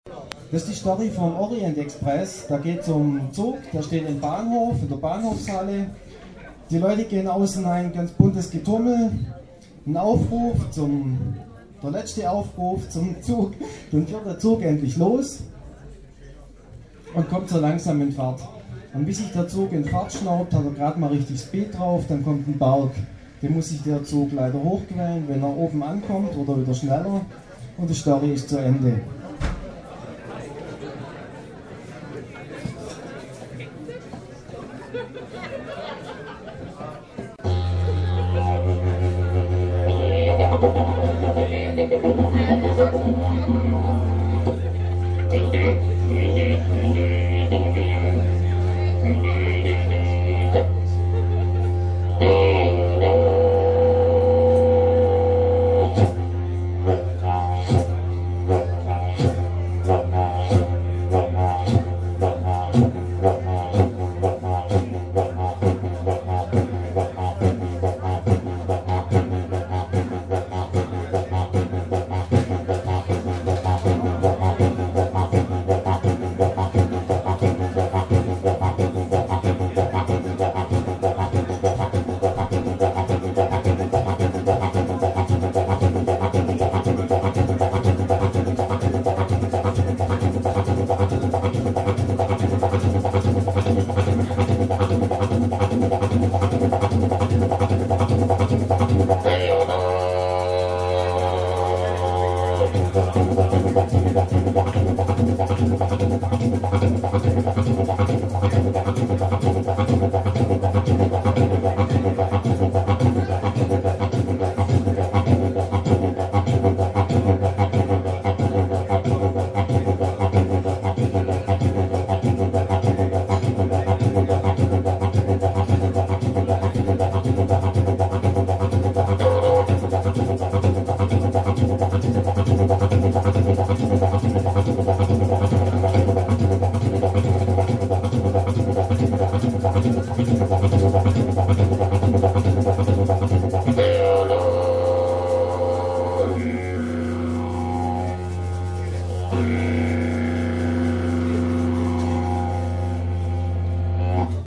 Das ist die Story vom Orient Express. Da geht es um Zug, der steht im Bahnhof, in der Bahnhofshalle. Die Leute gehen außen ein ganz buntes Getummel. Ein Aufruf der letzte Aufruf zum Zug. Dann fährt der Zug endlich los und kommt so langsam in Fahrt. Und wie sich der Zug in Fahrt schnaubt, hat er gerade mal richtig Speed drauf, dann kommt ein Berg. Den muss sich der Zug leider hochquälen, wenn er oben ankommt oder wieder schneller. Und die Story ist zu Ende.